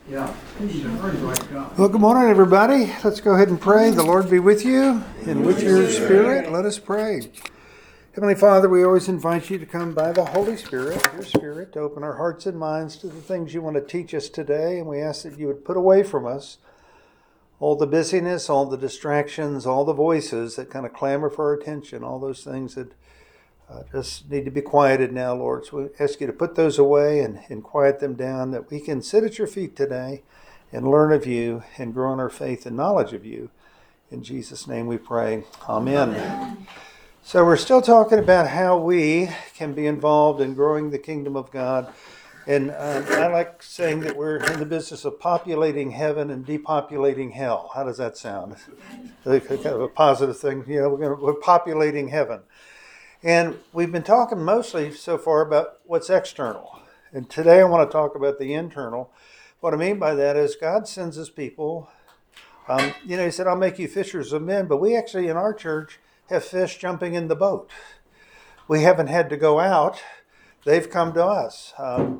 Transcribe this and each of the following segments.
Yeah. Well, good morning, everybody. Let's go ahead and pray. The Lord be with you and with your spirit. Let us pray. Heavenly Father, we always invite you to come by the Holy Spirit, your Spirit, to open our hearts and minds to the things you want to teach us today. And we ask that you would put away from us all the busyness, all the distractions, all the voices that kind of clamor for our attention, all those things that just need to be quieted now, Lord. So we ask you to put those away and quiet them down, that we can sit at your feet today and learn of you and grow in our faith and knowledge of you. In Jesus' name we pray. Amen. So we're still talking about how we can be involved in growing the kingdom of God. And I like saying that we're in the business of populating heaven and depopulating hell. How does that sound? Kind of a positive thing. You know, we're populating heaven. And we've been talking mostly so far about what's external. And today I want to talk about the internal. What I mean by that is God sends us people. He said, I'll make you fishers of men. But we actually in our church have fish jumping in the boat. We haven't had to go out. They've come to us.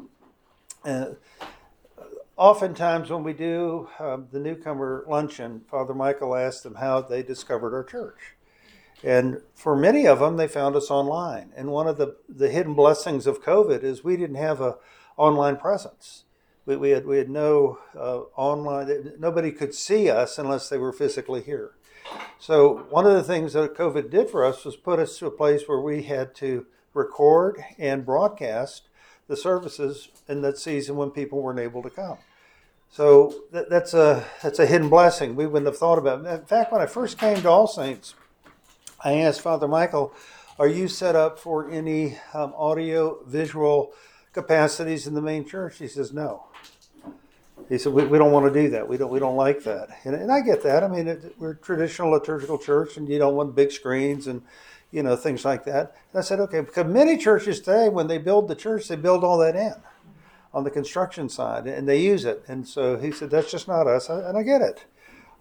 Oftentimes when we do the newcomer luncheon, Father Michael asked them how they discovered our church. And for many of them, they found us online. And one of the hidden blessings of COVID is we didn't have an online presence. We had no online, nobody could see us unless they were physically here. So one of the things that COVID did for us was put us to a place where we had to record and broadcast the services in that season when people weren't able to come. So that's a hidden blessing we wouldn't have thought about. In fact, when I first came to All Saints, I asked Father Michael, are you set up for any audio visual capacities in the main church? He says, no. He said, we don't want to do that. We don't like that. And I get that. I mean, we're a traditional liturgical church, and you don't want big screens and, things like that. And I said, okay, because many churches today, when they build the church, they build all that in on the construction side, and they use it. And so he said, that's just not us. And I get it.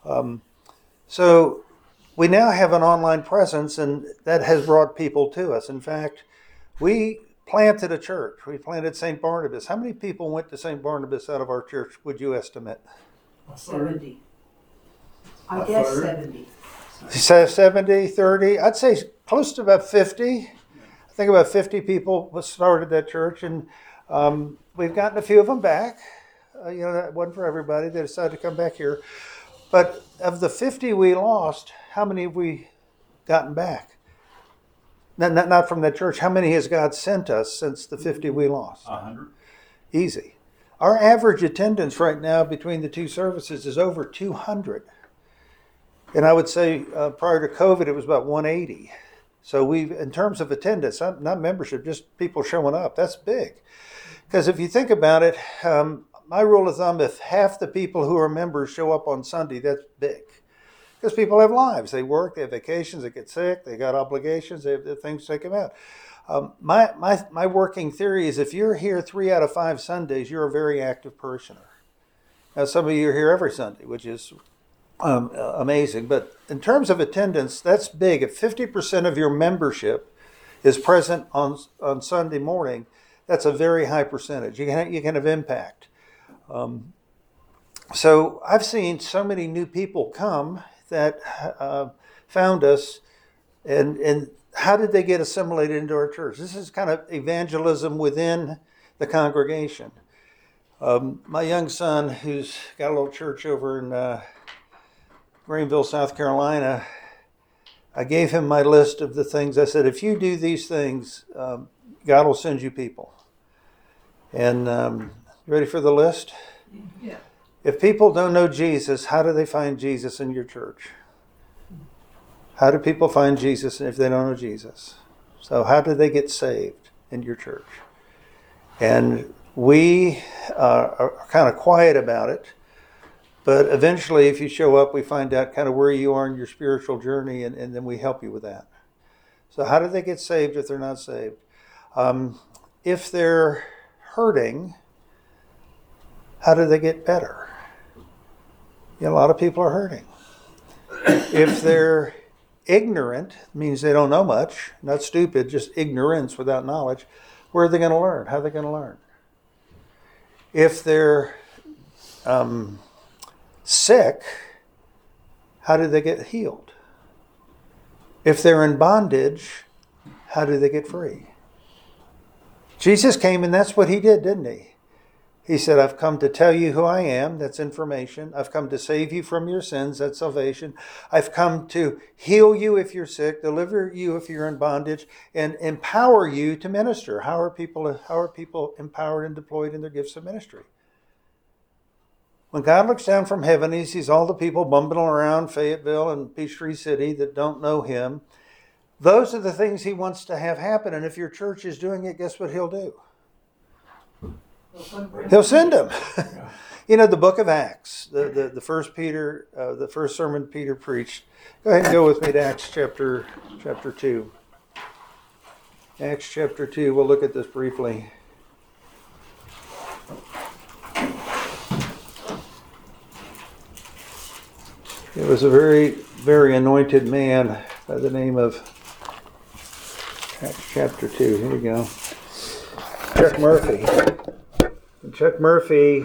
So we now have an online presence, and that has brought people to us. In fact, we planted a church. We planted St. Barnabas. How many people went to St. Barnabas out of our church, would you estimate? 70. I guess 70. 70, 30? I'd say close to about 50. I think about 50 people started that church, and we've gotten a few of them back. That wasn't for everybody. They decided to come back here. But of the 50 we lost, how many have we gotten back? Not from that church. How many has God sent us since the 50 we lost? 100. Easy. Our average attendance right now between the two services is over 200. And I would say prior to COVID, it was about 180. So in terms of attendance, not membership, just people showing up, that's big. Because if you think about it, my rule of thumb, if half the people who are members show up on Sunday, that's big. Because people have lives. They work, they have vacations, they get sick, they got obligations, they have things to take them out. My working theory is if you're here 3 out of 5 Sundays, you're a very active parishioner. Now, some of you are here every Sunday, which is amazing. But in terms of attendance, that's big. If 50% of your membership is present on Sunday morning, that's a very high percentage. You can have impact. So I've seen so many new people come that found us, and how did they get assimilated into our church? This is kind of evangelism within the congregation. My young son, who's got a little church over in Greenville, South Carolina, I gave him my list of the things. I said, if you do these things, God will send you people. And you ready for the list? Yeah. If people don't know Jesus, how do they find Jesus in your church? How do people find Jesus if they don't know Jesus? So how do they get saved in your church? And we are kind of quiet about it. But eventually, if you show up, we find out kind of where you are in your spiritual journey, and then we help you with that. So how do they get saved if they're not saved? If they're hurting, how do they get better? A lot of people are hurting. If they're ignorant, means they don't know much, not stupid, just ignorance without knowledge, where are they going to learn? How are they going to learn? If they're sick, how do they get healed? If they're in bondage, how do they get free? Jesus came and that's what he did, didn't he? He said, I've come to tell you who I am. That's information. I've come to save you from your sins. That's salvation. I've come to heal you if you're sick, deliver you if you're in bondage, and empower you to minister. How are people empowered and deployed in their gifts of ministry? When God looks down from heaven, he sees all the people bumbling around Fayetteville and Peachtree City that don't know him. Those are the things he wants to have happen. And if your church is doing it, guess what he'll do? He'll send them. You know, the book of Acts, the first Peter, the first sermon Peter preached. Go ahead and go with me to Acts chapter 2. Acts chapter 2, we'll look at this briefly. It was a very, very anointed man by the name of Acts chapter 2. Here we go. Chuck Murphy. And Chuck Murphy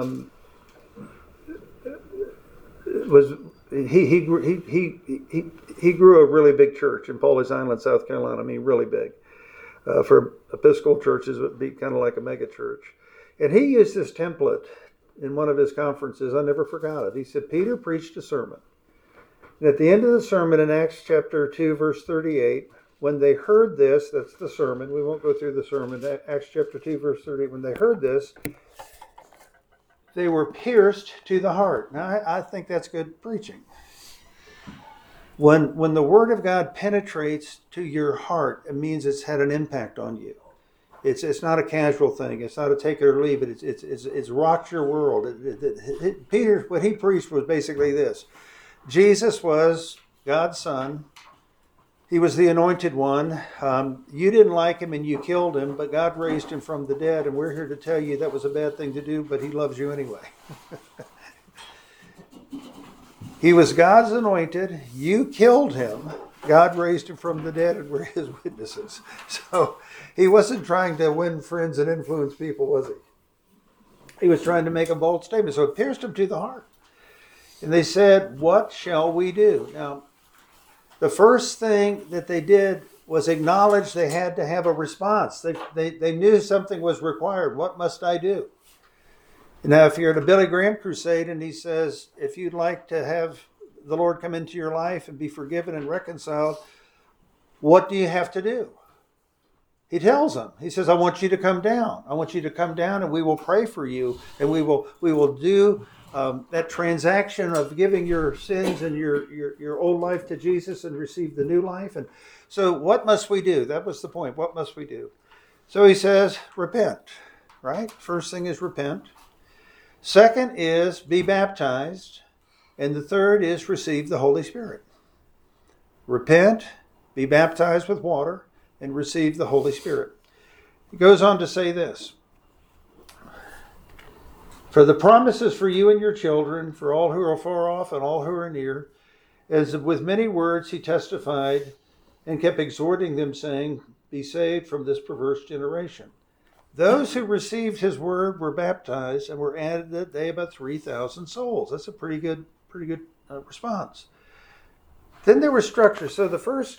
he grew a really big church in Pawleys Island, South Carolina. I mean, really big. For Episcopal churches, it would be kind of like a mega church. And he used this template in one of his conferences. I never forgot it. He said, Peter preached a sermon. And at the end of the sermon in Acts chapter 2, verse 38, when they heard this, that's the sermon. We won't go through the sermon. Acts chapter 2, verse 38, when they heard this, they were pierced to the heart. Now, I think that's good preaching. When the Word of God penetrates to your heart, it means it's had an impact on you. It's not a casual thing. It's not a take it or leave it. It's rocked your world. Peter, what he preached was basically this. Jesus was God's Son. He was the anointed one. You didn't like him and you killed him, but God raised him from the dead, and we're here to tell you that was a bad thing to do, but he loves you anyway. He was God's anointed. You killed him. God raised him from the dead, and we're his witnesses. So he wasn't trying to win friends and influence people, was he? He was trying to make a bold statement. So it pierced him to the heart. And they said, what shall we do? Now, the first thing that they did was acknowledge they had to have a response. They knew something was required. What must I do? Now, if you're at a Billy Graham crusade and he says, if you'd like to have the Lord come into your life and be forgiven and reconciled, what do you have to do? He tells them. He says, I want you to come down. I want you to come down and we will pray for you. And we will do that transaction of giving your sins and your old life to Jesus and receive the new life. And so what must we do? That was the point. What must we do? So he says, repent, right? First thing is repent. Second is be baptized. And the third is receive the Holy Spirit. Repent, be baptized with water, and receive the Holy Spirit. He goes on to say this. For the promises for you and your children, for all who are far off and all who are near, as with many words he testified and kept exhorting them, saying, be saved from this perverse generation. Those who received his word were baptized and were added that day about 3,000 souls. That's a pretty good response. Then there was structure. So the first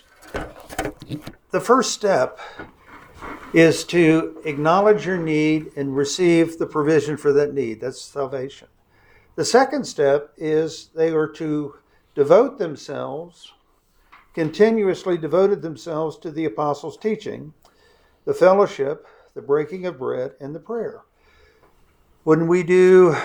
step is to acknowledge your need and receive the provision for that need. That's salvation. The second step is they are to devote themselves, continuously devoted themselves to the apostles' teaching, the fellowship, the breaking of bread, and the prayer. When we do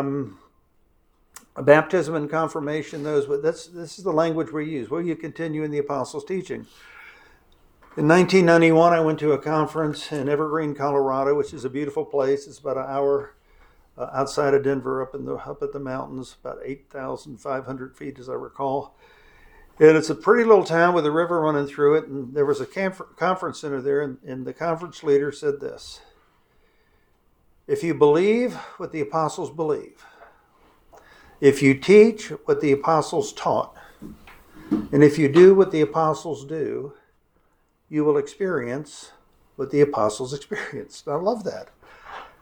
a baptism and confirmation, this is the language we use. Will you continue in the apostles' teaching? In 1991, I went to a conference in Evergreen, Colorado, which is a beautiful place. It's about an hour outside of Denver, up at the mountains, about 8,500 feet, as I recall. And it's a pretty little town with a river running through it. And there was a conference center there, and the conference leader said this: if you believe what the apostles believe, if you teach what the apostles taught, and if you do what the apostles do, you will experience what the apostles experienced. I love that.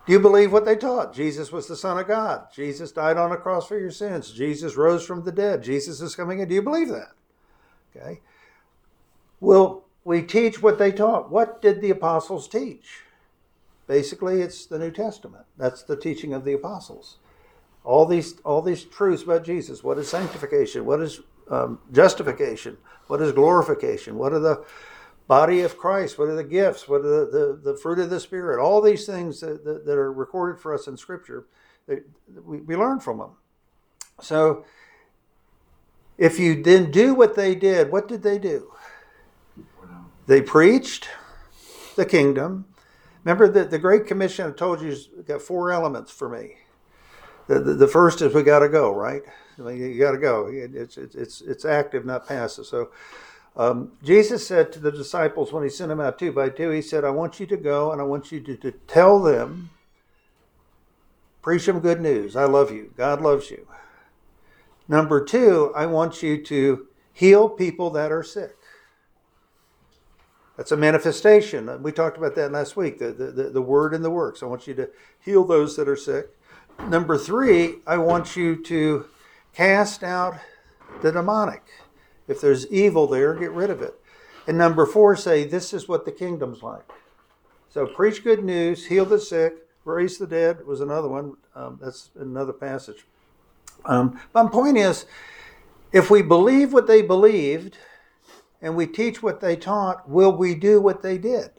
Do you believe what they taught? Jesus was the Son of God. Jesus died on a cross for your sins. Jesus rose from the dead. Jesus is coming in. Do you believe that? Okay. Will we teach what they taught? What did the apostles teach? Basically, it's the New Testament. That's the teaching of the apostles. All these truths about Jesus. What is sanctification? What is justification? What is glorification? What are the body of Christ? What are the gifts? What are the fruit of the Spirit? All these things that are recorded for us in Scripture, we learn from them. So, if you didn't do what they did, what did they do? They preached the kingdom. Remember that the Great Commission I told you has got 4 elements for me. The first is we got to go, right? I mean, you got to go. It's active, not passive. So Jesus said to the disciples when he sent them out 2 by 2, he said, I want you to go and I want you to tell them, preach them good news. I love you. God loves you. Number 2, I want you to heal people that are sick. That's a manifestation. We talked about that last week, the word and the works. I want you to heal those that are sick. Number 3, I want you to cast out the demonic. If there's evil there, get rid of it. And number 4, say, this is what the kingdom's like. So preach good news, heal the sick, raise the dead was another one. That's another passage. But my point is, if we believe what they believed and we teach what they taught, will we do what they did?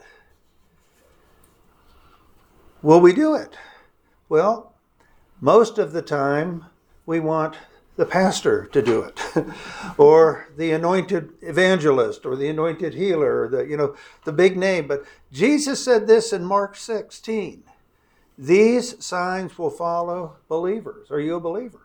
Will we do it? Well, most of the time we want the pastor to do it, or the anointed evangelist, or the anointed healer, or the big name. But Jesus said this in Mark 16, these signs will follow believers. Are you a believer?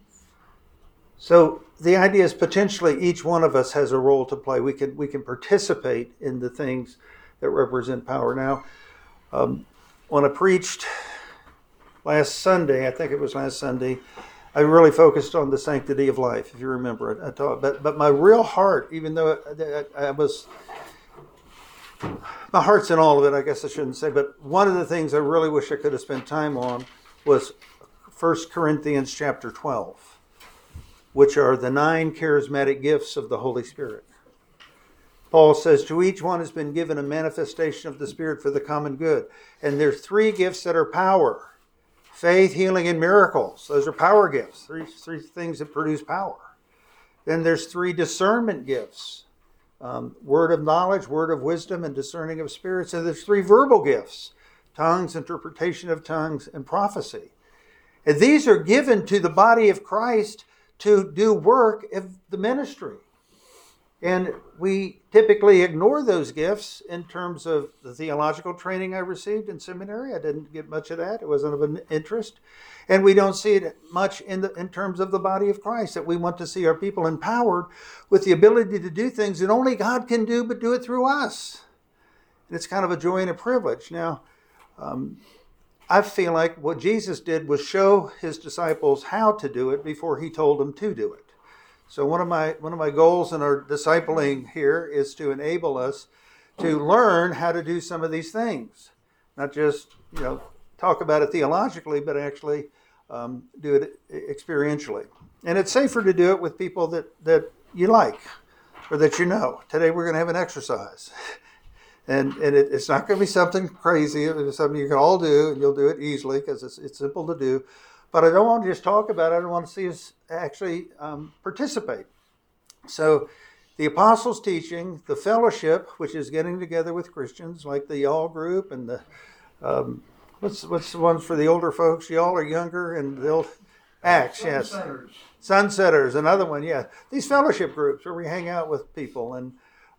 So the idea is potentially each one of us has a role to play. We can participate in the things that represent power. Now, when I preached last Sunday, I think it was last Sunday, I really focused on the sanctity of life, if you remember it. I taught, but my real heart, even though my heart's in all of it, I guess I shouldn't say, but one of the things I really wish I could have spent time on was 1 Corinthians chapter 12. Which are the 9 charismatic gifts of the Holy Spirit. Paul says, to each one has been given a manifestation of the Spirit for the common good. And there's 3 gifts that are power. Faith, healing, and miracles. Those are power gifts. Three things that produce power. Then there's 3 discernment gifts. Word of knowledge, word of wisdom, and discerning of spirits. And there's 3 verbal gifts. Tongues, interpretation of tongues, and prophecy. And these are given to the body of Christ to do work of the ministry. And we typically ignore those gifts in terms of the theological training I received in seminary. I didn't get much of that. It wasn't of an interest. And we don't see it much in terms of the body of Christ, that we want to see our people empowered with the ability to do things that only God can do, but do it through us. And it's kind of a joy and a privilege. Now, I feel like what Jesus did was show his disciples how to do it before he told them to do it. So one of my goals in our discipling here is to enable us to learn how to do some of these things, not just talk about it theologically, but actually do it experientially. And it's safer to do it with people that you like or that you know. Today we're going to have an exercise. And it's not going to be something crazy. It's something you can all do, and you'll do it easily because it's simple to do. But I don't want to just talk about it. I want to see us actually participate. So the apostles' teaching, the fellowship, which is getting together with Christians, like the y'all group and the, what's the ones for the older folks? Y'all are younger, and the old Acts, yes. Sunsetters, another one, yeah. These fellowship groups where we hang out with people, and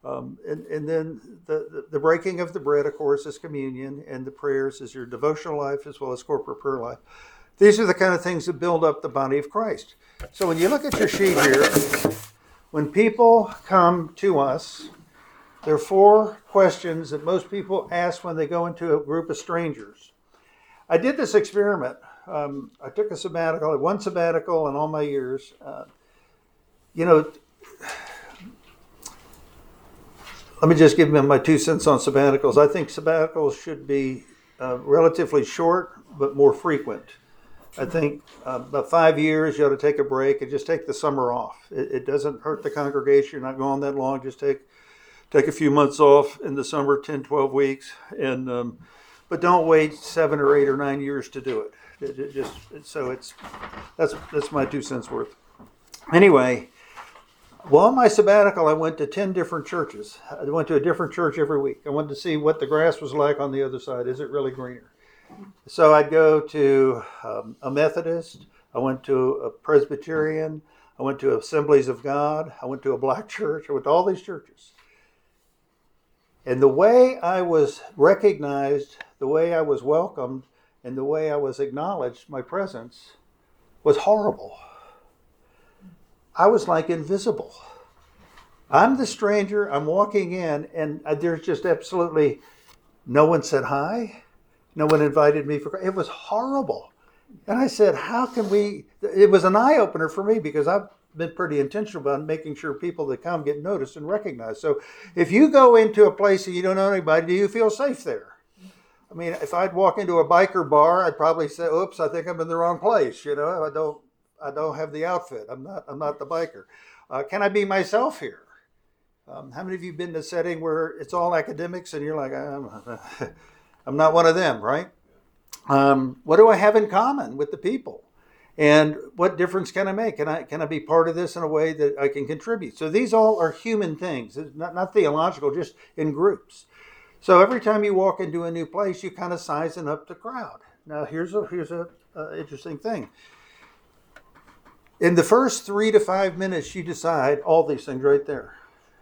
then the breaking of the bread, of course, is communion, and the prayers is your devotional life as well as corporate prayer life. These are the kind of things that build up the body of Christ. So when you look at your sheet here, when people come to us, there are 4 questions that most people ask when they go into a group of strangers. I did this experiment. I took a sabbatical, I had 1 sabbatical in all my years. Let me just give them my 2 cents on sabbaticals. I think sabbaticals should be relatively short but more frequent. I think about 5 years you ought to take a break and just take the summer off. It doesn't hurt the congregation. You're not going that long. Just take a few months off in the summer, 10, 12 weeks, and but don't wait 7 or 8 or 9 years to do it. That's my 2 cents worth. Anyway, while on my sabbatical, I went to 10 different churches. I went to a different church every week. I wanted to see what the grass was like on the other side. Is it really greener? So I'd go to a Methodist. I went to a Presbyterian. I went to Assemblies of God. I went to a black church. I went to all these churches. And the way I was recognized, the way I was welcomed, and the way I was acknowledged, my presence, was horrible. I was like invisible. I'm the stranger. I'm walking in, and there's just absolutely no one said hi. No one invited me for. It was horrible. And I said, how can we? It was an eye opener for me because I've been pretty intentional about making sure people that come get noticed and recognized. So if you go into a place and you don't know anybody, do you feel safe there? I mean, if I'd walk into a biker bar, I'd probably say, "Oops, I think I'm in the wrong place." You know, I don't have the outfit. I'm not the biker. Can I be myself here? How many of you have been in a setting where it's all academics and you're like, I'm not one of them, right? What do I have in common with the people? And what difference can I make? Can I be part of this in a way that I can contribute? So these all are human things, not theological, just in groups. So every time you walk into a new place, you kind of sizing up the crowd. Now here's a interesting thing. In the first 3 to 5 minutes, you decide all these things right there.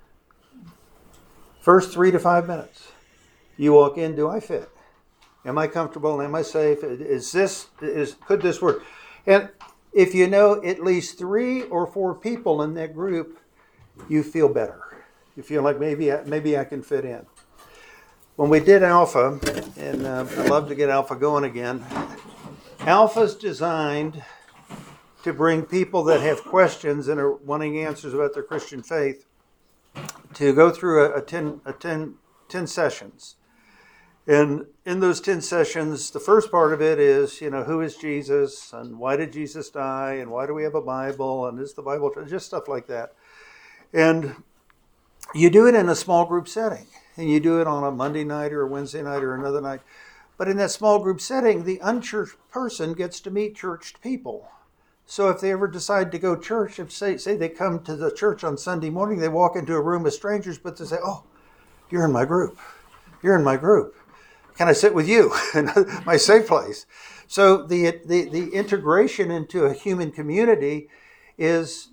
First 3 to 5 minutes. You walk in, do I fit? Am I comfortable? Am I safe? Could this work? And if you know at least 3 or 4 people in that group, you feel better. You feel like maybe I can fit in. When we did Alpha, and I'd love to get Alpha going again, Alpha's designed to bring people that have questions and are wanting answers about their Christian faith to go through a 10 sessions. And in those 10 sessions, the first part of it is, who is Jesus and why did Jesus die and why do we have a Bible and is the Bible, just stuff like that. And you do it in a small group setting. And you do it on a Monday night or a Wednesday night or another night. But in that small group setting, the unchurched person gets to meet churched people. So if they ever decide to go church, if say they come to the church on Sunday morning, they walk into a room of strangers, but they say, "Oh, you're in my group. You're in my group. Can I sit with you in my safe place?" So the integration into a human community is,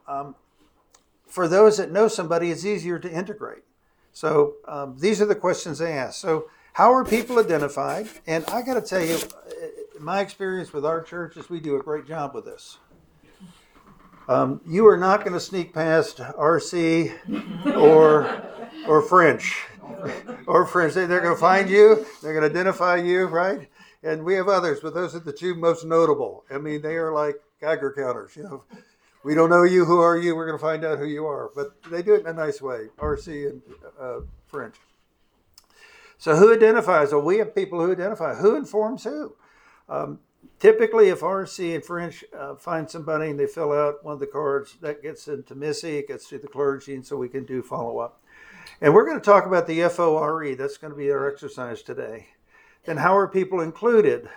for those that know somebody, it's easier to integrate. So these are the questions they ask. So how are people identified? And I got to tell you, my experience with our church is we do a great job with this. You are not going to sneak past RC or French. Or French. They're going to find you. They're going to identify you, right? And we have others, but those are the 2 most notable. I mean, they are like Geiger counters. We don't know you. Who are you? We're going to find out who you are. But they do it in a nice way, RC and French. So who identifies? Well, we have people who identify. Who informs who? Typically, if RC and French find somebody and they fill out one of the cards, that gets into Missy, it gets to the clergy, and so we can do follow-up. And we're going to talk about the FORE. That's going to be our exercise today. Then how are people included?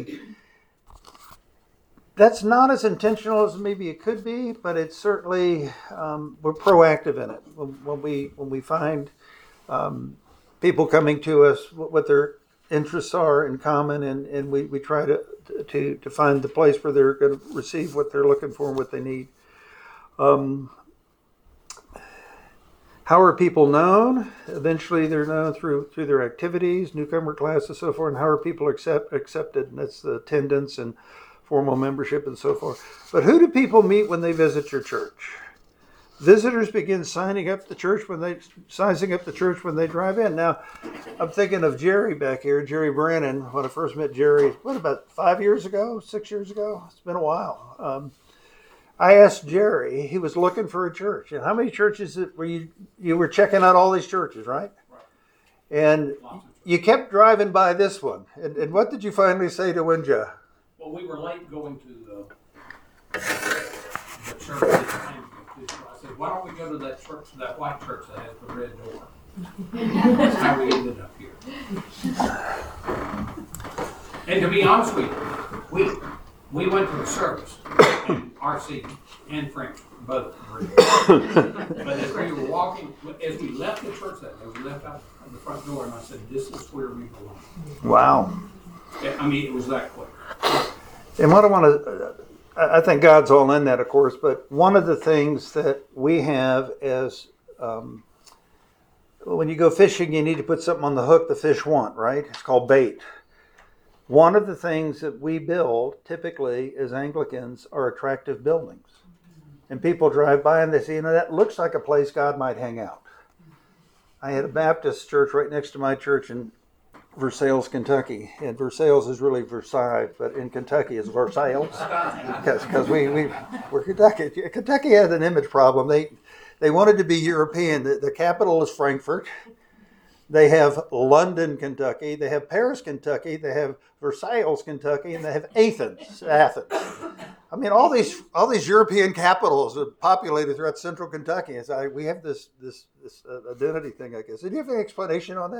That's not as intentional as maybe it could be, but it's certainly, we're proactive in it. When we find people coming to us, what their interests are in common, and we try to find the place where they're going to receive what they're looking for and what they need. How are people known? Eventually they're known through their activities, newcomer classes, so forth. And how are people accepted? And that's the attendance and formal membership and so forth. But who do people meet when they visit your church? Visitors begin sizing up the church when they drive in. Now, I'm thinking of Jerry back here, Jerry Brannon. When I first met Jerry, about 5 years ago, 6 years ago? It's been a while. I asked Jerry, he was looking for a church. And how many churches were you were checking out all these churches, right? And you kept driving by this one. And what did you finally say to Winja? Well, we were late going to the church. I said, why don't we go to that church, that white church that has the red door? That's how we ended up here. And to be honest with you, we went to the service, and RC and French, both. But as we were walking, as we left the church that day, we left out of the front door, and I said, this is where we belong. Wow. I mean, it was that quick. And what I want to, I think God's all in that, of course, but one of the things that we have is, when you go fishing, you need to put something on the hook the fish want, right? It's called bait. One of the things that we build, typically, as Anglicans, are attractive buildings. And people drive by and they say, that looks like a place God might hang out. I had a Baptist church right next to my church in Versailles, Kentucky. And Versailles is really Versailles, but in Kentucky it's Versailles. Because we're Kentucky. Kentucky had an image problem. They wanted to be European. The capital is Frankfurt. They have London, Kentucky. They have Paris, Kentucky. They have Versailles, Kentucky, and they have Athens. I mean, all these European capitals are populated throughout central Kentucky. And so we have this identity thing, I guess. Did you have any explanation on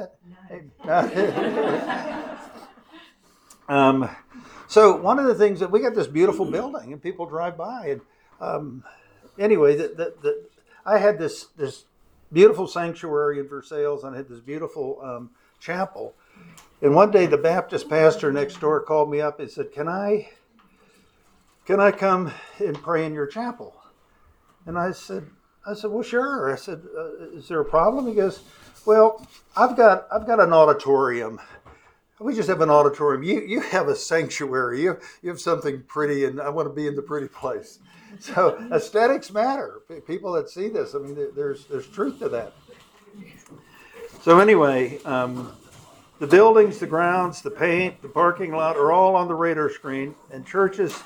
that? No. So one of the things that we got this beautiful building, and people drive by, and anyway, I had this beautiful sanctuary in Versailles, and I had this beautiful chapel. And one day, the Baptist pastor next door called me up and said, "Can I come and pray in your chapel?" And I said, "Well, sure." I said, "Is there a problem?" He goes, "Well, I've got an auditorium. We just have an auditorium. You have a sanctuary. You have something pretty, and I want to be in the pretty place." So aesthetics matter. People that see this, I mean, there's truth to that. So anyway, the buildings, the grounds, the paint, the parking lot are all on the radar screen. And churches,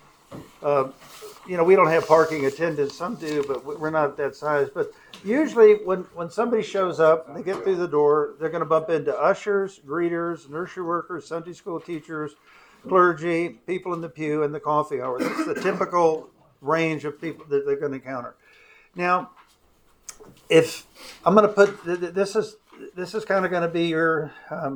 we don't have parking attendants. Some do, but we're not that size. But usually when somebody shows up, they get through the door, they're going to bump into ushers, greeters, nursery workers, Sunday school teachers, clergy, people in the pew, and the coffee hour. That's the typical range of people that they're going to encounter. Now, if I'm going to put this is kind of going to be your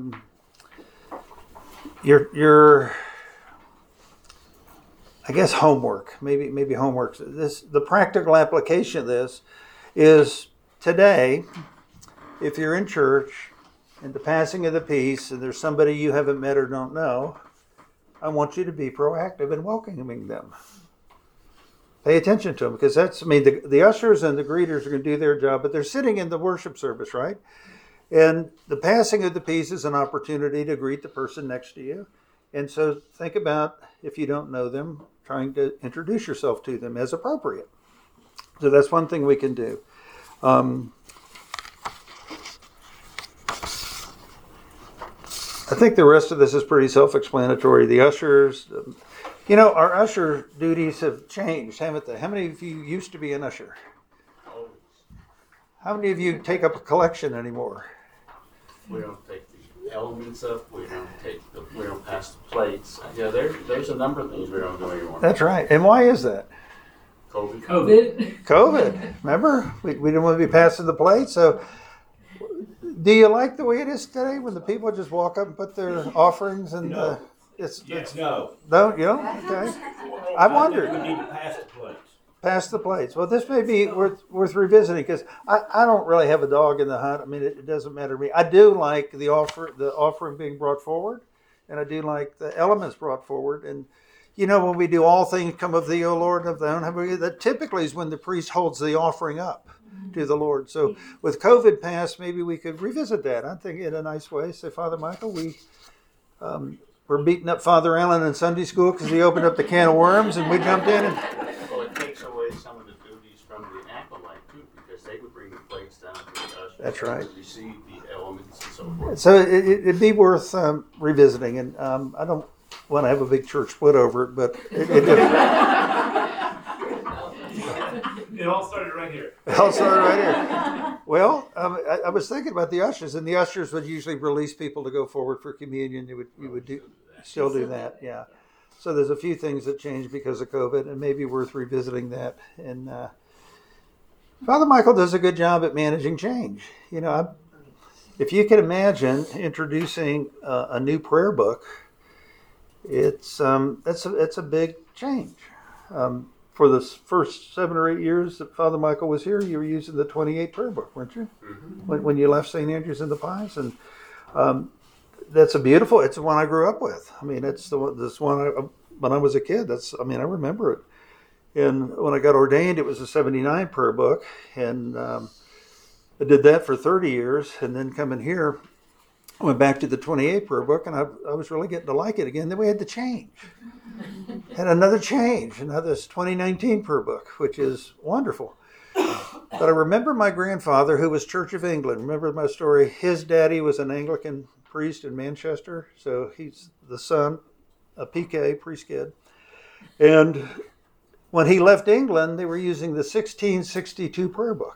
I guess homework, maybe homework. The practical application of this is today. If you're in church and the passing of the peace, and there's somebody you haven't met or don't know, I want you to be proactive in welcoming them. Pay attention to them, because the ushers and the greeters are going to do their job, but they're sitting in the worship service, right? And the passing of the peace is an opportunity to greet the person next to you. And so think about, if you don't know them, trying to introduce yourself to them as appropriate. So that's one thing we can do. I think the rest of this is pretty self-explanatory. The ushers, our usher duties have changed, haven't they? How many of you used to be an usher? How many of you take up a collection anymore? We don't take the elements up. We don't pass the plates. Yeah, there's a number of things we don't do anymore. That's right. And why is that? COVID. Remember? We didn't want to be passing the plate. So do you like the way it is today, when the people just walk up and put their offerings and No. No? Don't you? Okay. I wondered. We need to pass the plates. Pass the plates. Well, this may be worth revisiting, because I don't really have a dog in the hunt. I mean, it doesn't matter to me. I do like the offering being brought forward, and I do like the elements brought forward. And when we do all things come of thee, O Lord, and of thy own heaven, that typically is when the priest holds the offering up to the Lord. So with COVID passed, maybe we could revisit that. I think in a nice way. Say, Father Michael, we're beating up Father Allen in Sunday school because he opened up the can of worms, and we jumped in and. Well, it takes away some of the duties from the acolyte too, because they would bring the plates down to the ushers. That's right. To receive the elements and so forth. So it'd be worth revisiting, and I don't want to have a big church split over it, but It all started right here. It all started right here. Well, I was thinking about the ushers, and the ushers would usually release people to go forward for communion. You would still do that, yeah. So there's a few things that changed because of COVID, and maybe worth revisiting that. And Father Michael does a good job at managing change. If you can imagine introducing a new prayer book, it's a big change. For the first 7 or 8 years that Father Michael was here, you were using the 28 prayer book, weren't you? Mm-hmm. When you left St. Andrews in the Pines, and it's the one I grew up with. I mean, it's this one when I was a kid. I remember it. And when I got ordained, it was a 79 prayer book, and I did that for 30 years, and then coming here, I went back to the 28 prayer book, and I was really getting to like it again. Then we had to change. Had another change, and now this 2019 prayer book, which is wonderful. But I remember my grandfather, who was Church of England. Remember my story? His daddy was an Anglican priest in Manchester, so he's the son, a PK, priest kid. And when he left England, they were using the 1662 prayer book.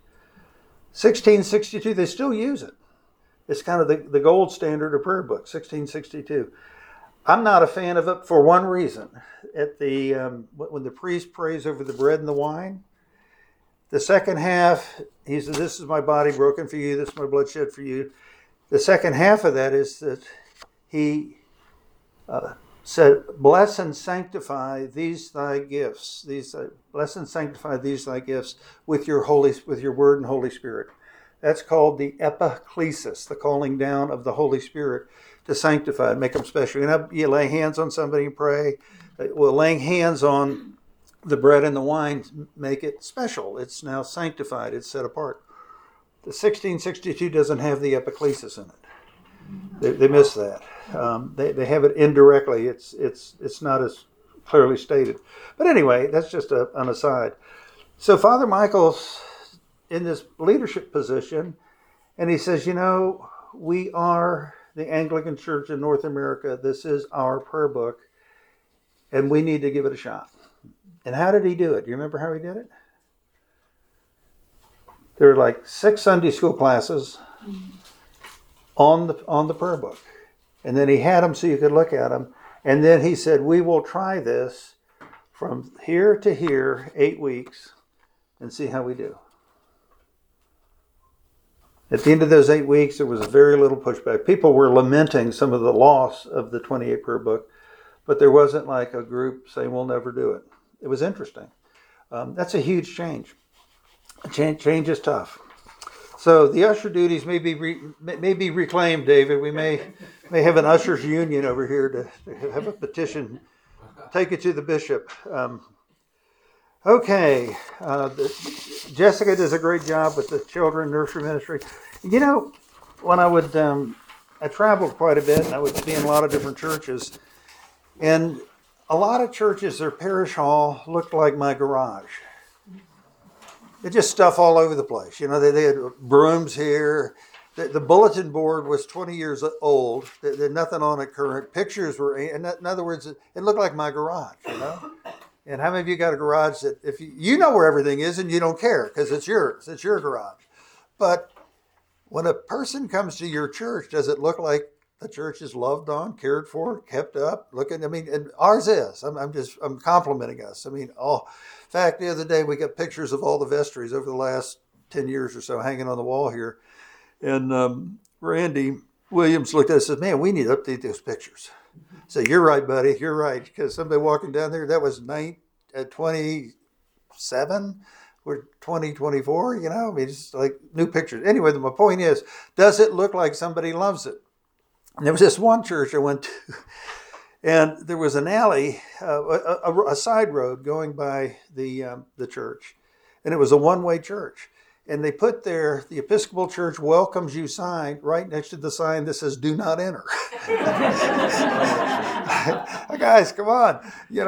1662, they still use it. It's kind of the gold standard of prayer book, 1662. I'm not a fan of it for one reason. When the priest prays over the bread and the wine, the second half, he says, "This is my body broken for you. This is my blood shed for you." The second half of that is that he said, "Bless and sanctify these thy gifts. Bless and sanctify these thy gifts with your word and Holy Spirit." That's called the epiclesis, the calling down of the Holy Spirit to sanctify and make them special. You lay hands on somebody and pray. Well, laying hands on the bread and the wine make it special. It's now sanctified. It's set apart. The 1662 doesn't have the epiclesis in it. They miss that. They have it indirectly. It's not as clearly stated. But anyway, that's just an aside. So Father Michael's in this leadership position, and he says, we are the Anglican Church in North America. This is our prayer book, and we need to give it a shot. And how did he do it? Do you remember how he did it? There were like 6 Sunday school classes on the prayer book. And then he had them so you could look at them. And then he said, we will try this from here to here, 8 weeks, and see how we do. At the end of those 8 weeks, there was very little pushback. People were lamenting some of the loss of the 28 prayer book, but there wasn't like a group saying, we'll never do it. It was interesting. That's a huge change. Change is tough. So the usher duties may be reclaimed, David. We may have an ushers union over here to have a petition. Take it to the bishop. Okay. Jessica does a great job with the children nursery ministry. When I traveled quite a bit, and I would be in a lot of different churches, and a lot of churches, their parish hall looked like my garage. They just stuff all over the place. They had brooms here. The bulletin board was 20 years old. There's nothing on it current. Pictures were, in other words, it looked like my garage, And how many of you got a garage that if you know where everything is and you don't care because it's yours, it's your garage. But when a person comes to your church, does it look like the church is loved on, cared for, kept up? And ours is. I'm complimenting us. In fact, the other day we got pictures of all the vestries over the last 10 years or so hanging on the wall here. And Randy Williams looked at us and said, "Man, we need to update those pictures." So you're right, buddy. You're right. Because somebody walking down there, that was 27 or 2024, it's like new pictures. Anyway, my point is, does it look like somebody loves it? And there was this one church I went to, and there was an alley, a side road going by the church, and it was a one-way church. And they put the Episcopal Church welcomes you sign right next to the sign that says "Do not enter." Guys, come on,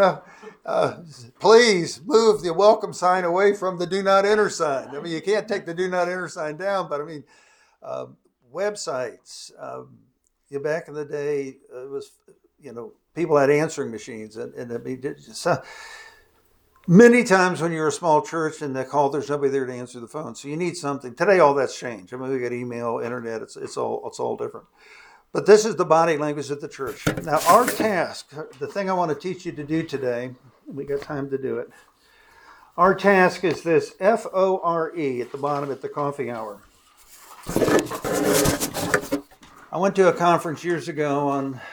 please move the welcome sign away from the "Do not enter" sign. You can't take the "Do not enter" sign down, but websites. Back in the day, it was people had answering machines, and Many times when you're a small church and they call, there's nobody there to answer the phone. So you need something. Today, all that's changed. I mean, we got email, internet. It's all different. But this is the body language of the church. Now, our task, the thing I want to teach you to do today, we got time to do it. Our task is this FORE at the bottom at the coffee hour. I went to a conference years ago on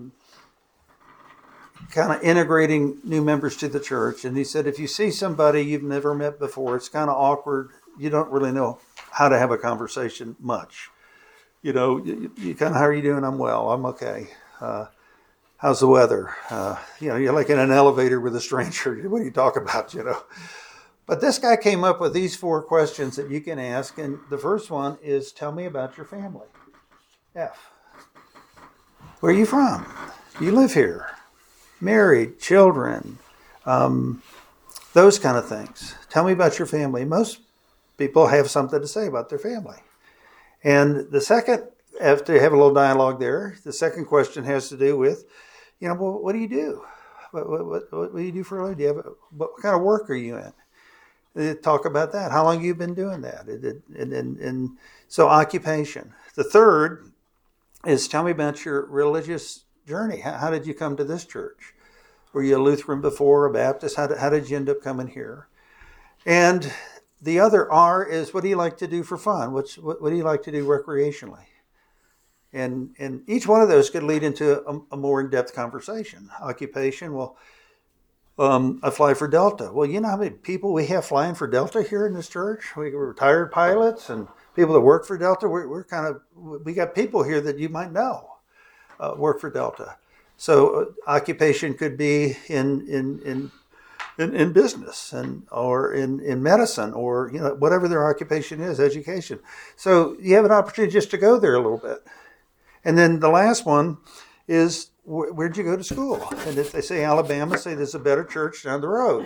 kind of integrating new members to the church. And he said, if you see somebody you've never met before, it's kind of awkward. You don't really know how to have a conversation much. You know, you kind of, how are you doing? I'm well. I'm okay. How's the weather? You know, you're like in an elevator with a stranger. What do you talk about, you know? But this guy came up with these 4 questions that you can ask. And the first one is, tell me about your family. F. Where are you from? Do you live here? Married, children, those kind of things. Tell me about your family. Most people have something to say about their family. And the second, after you have a little dialogue there, the second question has to do with, you know, well, what do you do? What do you do for a living? Do you have what kind of work are you in? They talk about that. How long have you been doing that? And so occupation. The third is, tell me about your religious journey. How did you come to this church? Were you a Lutheran before, a Baptist? How did you end up coming here? And the other R is, what do you like to do for fun? What do you like to do recreationally? And each one of those could lead into a more in-depth conversation. Occupation, well, I fly for Delta. Well, you know how many people we have flying for Delta here in this church? We're retired pilots and people that work for Delta. We got people here that you might know work for Delta. So occupation could be in business or in medicine, or you know, whatever their occupation is, education. So you have an opportunity just to go there a little bit. And then the last one is, where'd you go to school? And if they say Alabama, say there's a better church down the road.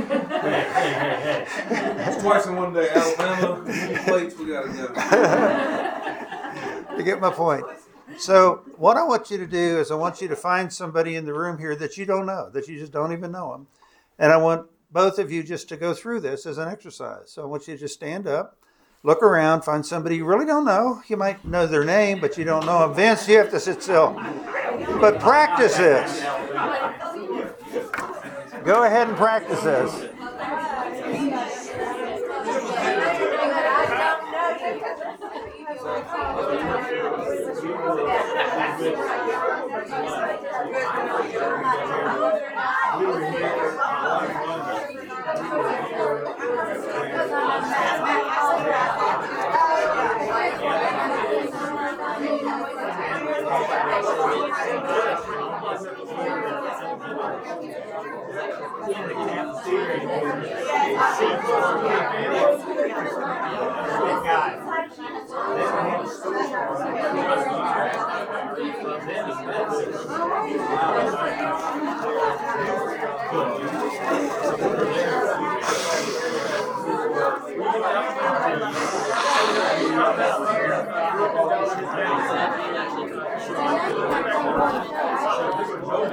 It's twice in one day. Alabama, many plates we gotta go. You get my point. So what I want you to do is I want you to find somebody in the room here that you don't know, that you just don't even know them. And I want both of you just to go through this as an exercise. So I want you to just stand up, look around, find somebody you really don't know. You might know their name, but you don't know them. Vince, you have to sit still. But practice this. Go ahead and practice this.